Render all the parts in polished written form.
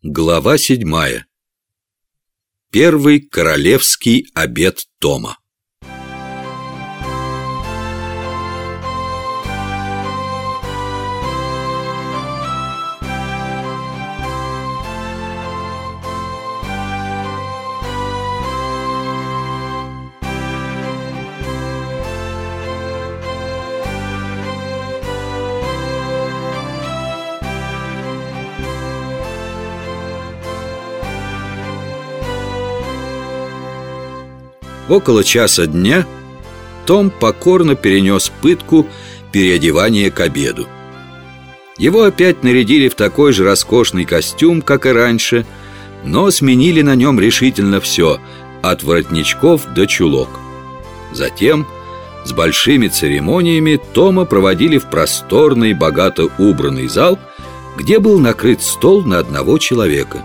Глава 7. Первый королевский обед Тома. Около часа дня Том покорно перенес пытку переодевания к обеду. Его опять нарядили в такой же роскошный костюм, как и раньше, но сменили на нем решительно все, от воротничков до чулок. Затем с большими церемониями Тома проводили в просторный, богато убранный зал, где был накрыт стол на одного человека.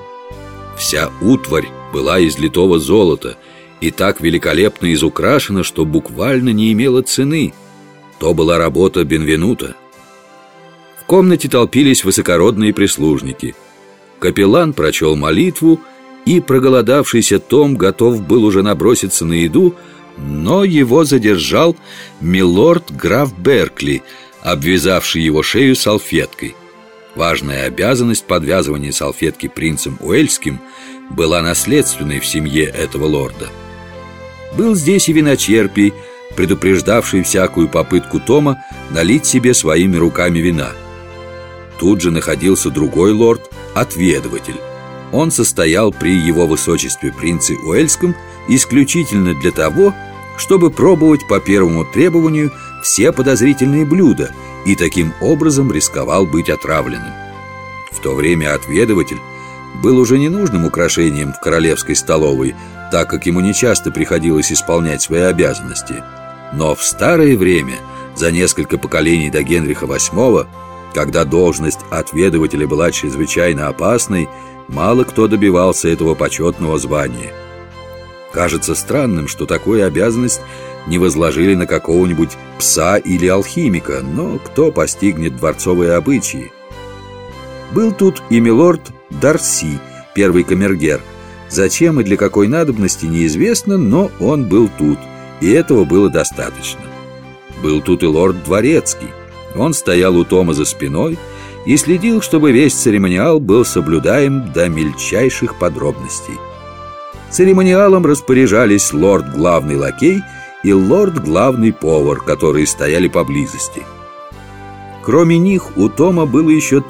Вся утварь была из литого золота и так великолепно изукрашена, что буквально не имела цены. То была работа Бенвенуто. В комнате толпились высокородные прислужники. Капеллан прочел молитву, и проголодавшийся Том готов был уже наброситься на еду, но его задержал милорд граф Беркли, обвязавший его шею салфеткой. Важная обязанность подвязывания салфетки принцем Уэльским была наследственной в семье этого лорда. Был здесь и виночерпий, предупреждавший всякую попытку Тома налить себе своими руками вина. Тут же находился другой лорд, отведыватель. Он состоял при его высочестве принце Уэльском исключительно для того, чтобы пробовать по первому требованию все подозрительные блюда, и таким образом рисковал быть отравленным. В то время отведыватель был уже ненужным украшением в королевской столовой, так как ему нечасто приходилось исполнять свои обязанности. Но в старое время, за несколько поколений до Генриха VIII, когда должность отведывателя была чрезвычайно опасной, мало кто добивался этого почетного звания. Кажется странным, что такую обязанность не возложили на какого-нибудь пса или алхимика, но кто постигнет дворцовые обычаи? Был тут и милорд Дарси, первый камергер. Зачем и для какой надобности неизвестно, но он был тут, и этого было достаточно. Был тут и лорд Дворецкий. Он стоял у Тома за спиной и следил, чтобы весь церемониал был соблюдаем до мельчайших подробностей. Церемониалом распоряжались лорд-главный лакей и лорд-главный повар, которые стояли поблизости. Кроме них у Тома было еще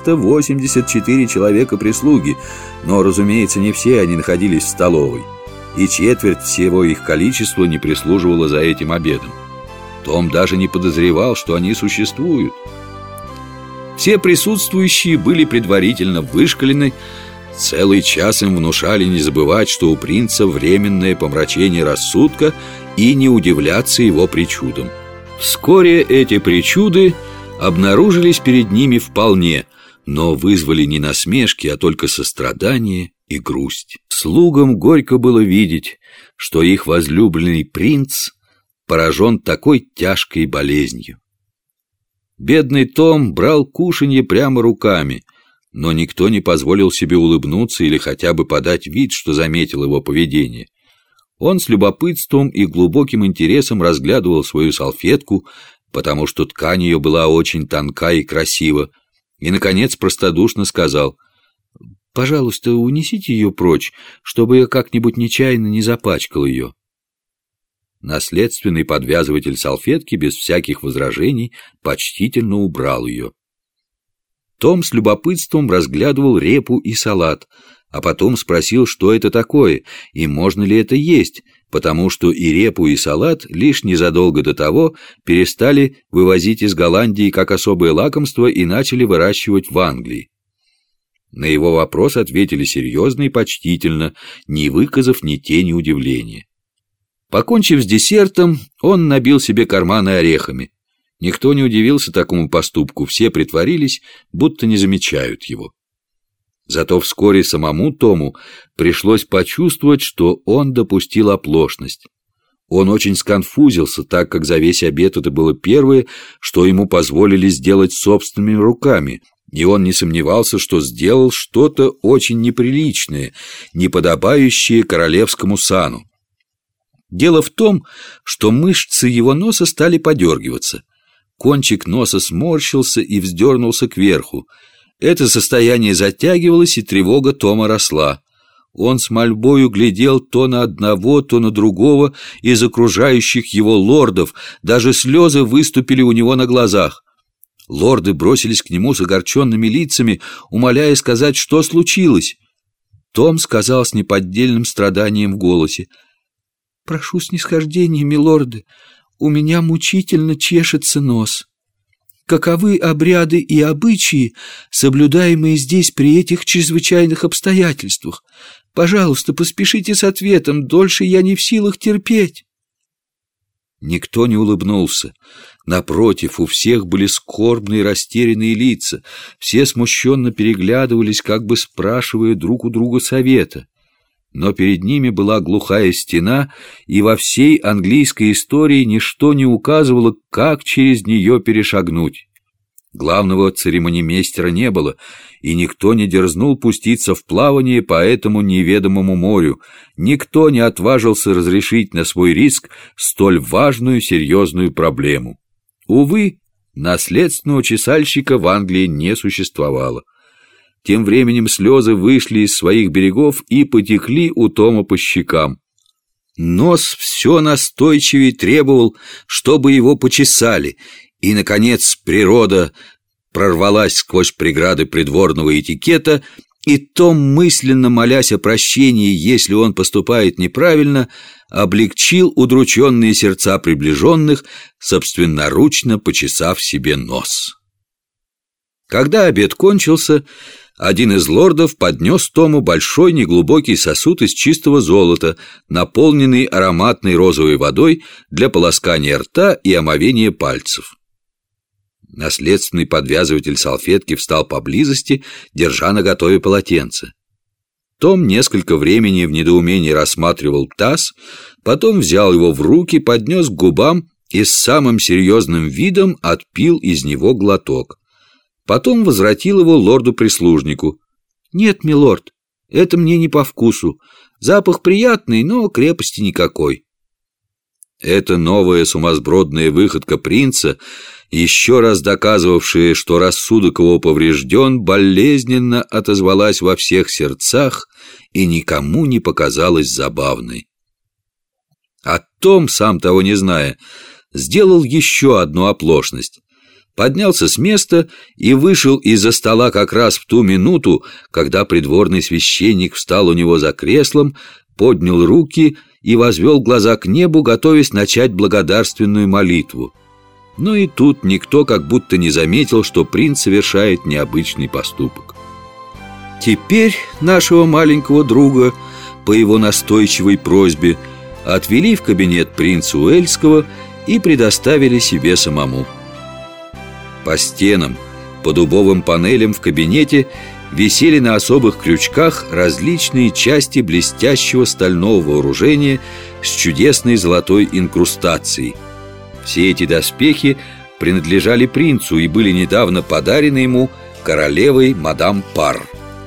384 человека прислуги, но, разумеется, не все они находились в столовой, и четверть всего их количества не прислуживала за этим обедом. Том даже не подозревал, что они существуют. Все присутствующие были предварительно вышкалены, целый час им внушали не забывать, что у принца временное помрачение рассудка, и не удивляться его причудам. Вскоре эти причуды обнаружились перед ними вполне, но вызвали не насмешки, а только сострадание и грусть. Слугам горько было видеть, что их возлюбленный принц поражен такой тяжкой болезнью. Бедный Том брал кушанье прямо руками, но никто не позволил себе улыбнуться или хотя бы подать вид, что заметил его поведение. Он с любопытством и глубоким интересом разглядывал свою салфетку, потому что ткань ее была очень тонка и красива, и, наконец, простодушно сказал: «Пожалуйста, унесите ее прочь, чтобы я как-нибудь нечаянно не запачкал ее». Наследственный подвязыватель салфетки без всяких возражений почтительно убрал ее. Том с любопытством разглядывал репу и салат, а потом спросил, что это такое и можно ли это есть, потому что и репу, и салат лишь незадолго до того перестали вывозить из Голландии как особое лакомство и начали выращивать в Англии. На его вопрос ответили серьезно и почтительно, не выказав ни тени удивления. Покончив с десертом, он набил себе карманы орехами. Никто не удивился такому поступку, все притворились, будто не замечают его. Зато вскоре самому Тому пришлось почувствовать, что он допустил оплошность. Он очень сконфузился, так как за весь обед это было первое, что ему позволили сделать собственными руками, И он не сомневался, что сделал что-то очень неприличное, неподобающее королевскому сану. Дело в том, что мышцы его носа стали подергиваться. Кончик носа сморщился и вздернулся кверху. Это состояние затягивалось, и тревога Тома росла. Он с мольбою глядел то на одного, то на другого из окружающих его лордов. Даже слезы выступили у него на глазах. Лорды бросились к нему с огорченными лицами, умоляя сказать, что случилось. Том сказал с неподдельным страданием в голосе: «Прошу снисхождения, милорды, у меня мучительно чешется нос. Каковы обряды и обычаи, соблюдаемые здесь при этих чрезвычайных обстоятельствах? Пожалуйста, поспешите с ответом, дольше я не в силах терпеть». Никто не улыбнулся. Напротив, у всех были скорбные растерянные лица. Все смущенно переглядывались, как бы спрашивая друг у друга совета. Но перед ними была глухая стена, и во всей английской истории ничто не указывало, как через нее перешагнуть. Главного церемонимейстера не было, и никто не дерзнул пуститься в плавание по этому неведомому морю. Никто не отважился разрешить на свой риск столь важную серьезную проблему. Увы, наследственного чесальщика в Англии не существовало. Тем временем слезы вышли из своих берегов и потекли у Тома по щекам. Нос все настойчивее требовал, чтобы его почесали, и, наконец, природа прорвалась сквозь преграды придворного этикета, и Том, мысленно молясь о прощении, если он поступает неправильно, облегчил удрученные сердца приближенных, собственноручно почесав себе нос. Когда обед кончился, один из лордов поднес Тому большой неглубокий сосуд из чистого золота, наполненный ароматной розовой водой для полоскания рта и омовения пальцев. Наследственный подвязыватель салфетки встал поблизости, держа наготове полотенце. Том несколько времени в недоумении рассматривал таз, потом взял его в руки, поднес к губам и с самым серьезным видом отпил из него глоток. Потом возвратил его лорду-прислужнику. «Нет, милорд, это мне не по вкусу. Запах приятный, но крепости никакой». Эта новая сумасбродная выходка принца, еще раз доказывавшая, что рассудок его поврежден, болезненно отозвалась во всех сердцах и никому не показалась забавной. А Том, сам того не зная, сделал еще одну оплошность. Поднялся с места и вышел из-за стола как раз в ту минуту, когда придворный священник встал у него за креслом, поднял руки и возвел глаза к небу, готовясь начать благодарственную молитву. Но и тут никто как будто не заметил, что принц совершает необычный поступок. Теперь нашего маленького друга, по его настойчивой просьбе, отвели в кабинет принца Уэльского и предоставили себе самому. По стенам, по дубовым панелям в кабинете висели на особых крючках различные части блестящего стального вооружения с чудесной золотой инкрустацией. Все эти доспехи принадлежали принцу и были недавно подарены ему королевой мадам Пар.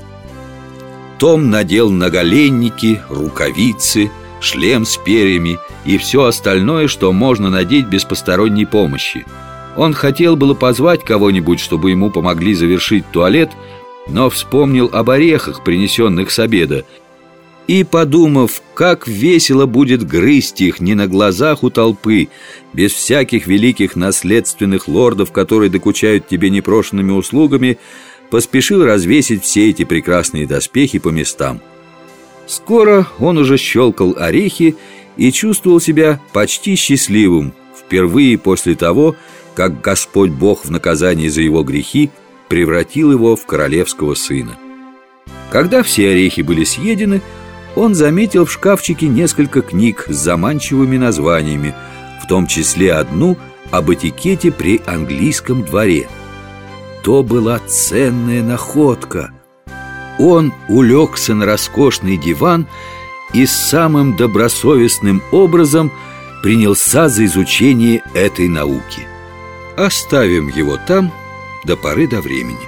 Том надел наголенники, рукавицы, шлем с перьями и все остальное, что можно надеть без посторонней помощи. Он хотел было позвать кого-нибудь, чтобы ему помогли завершить туалет, но вспомнил об орехах, принесенных с обеда, и, подумав, как весело будет грызть их не на глазах у толпы, без всяких великих наследственных лордов, которые докучают тебе непрошенными услугами, поспешил развесить все эти прекрасные доспехи по местам. Скоро он уже щелкал орехи и чувствовал себя почти счастливым, впервые после того, как Господь Бог в наказание за его грехи превратил его в королевского сына. Когда все орехи были съедены, он заметил в шкафчике несколько книг с заманчивыми названиями, в том числе одну об этикете при английском дворе. То была ценная находка. Он улегся на роскошный диван и самым добросовестным образом принялся за изучение этой науки. Оставим его там до поры до времени.